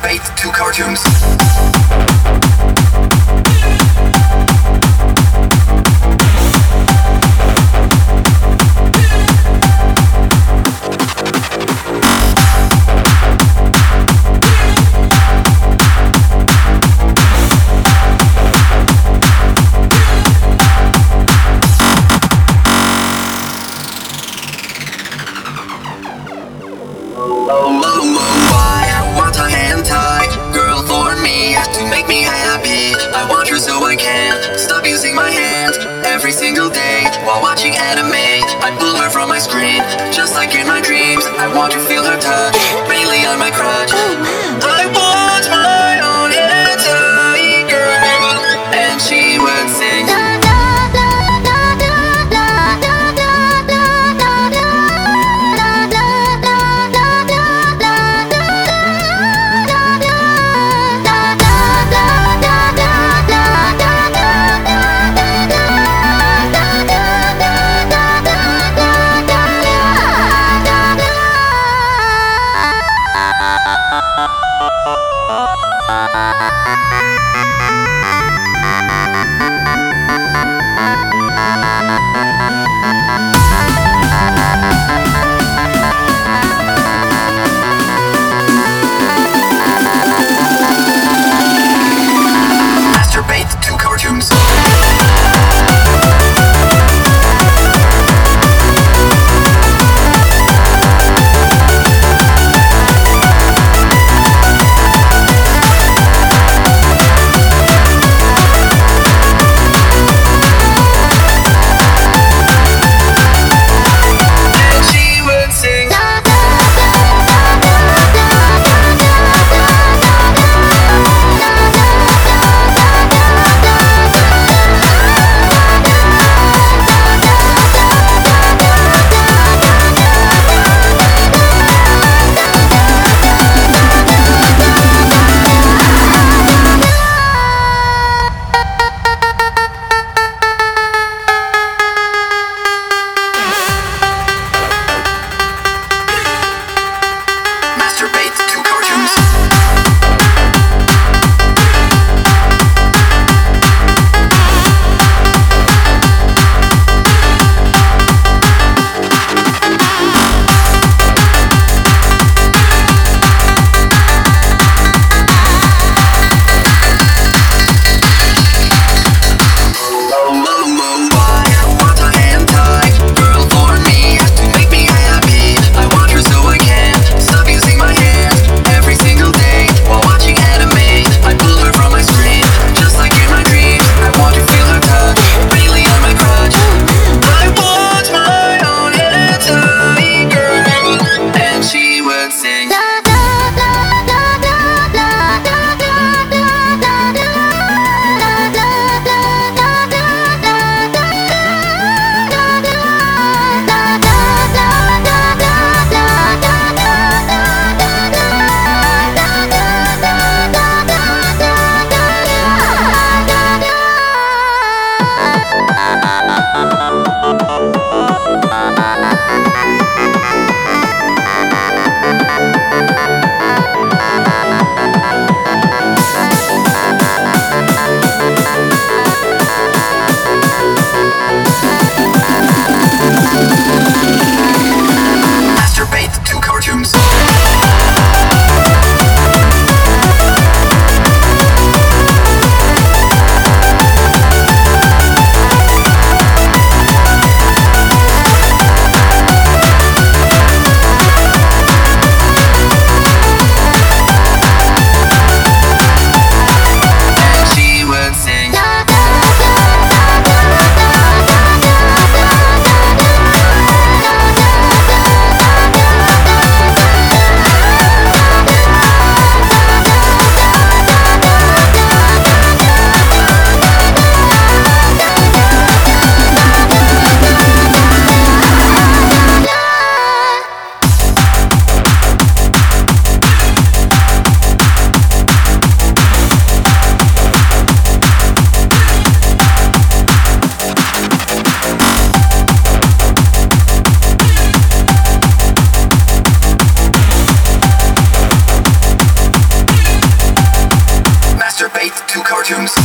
masturbate to cartoons. I want a hand tie girl for me to make me happy. I want her so I can't stop using my hand every single day while watching anime. I pull her from my screen just like in my dreams. I want to feel her touch mainly on my crotch. I want my own hand tie girl, and she would sing. costumes.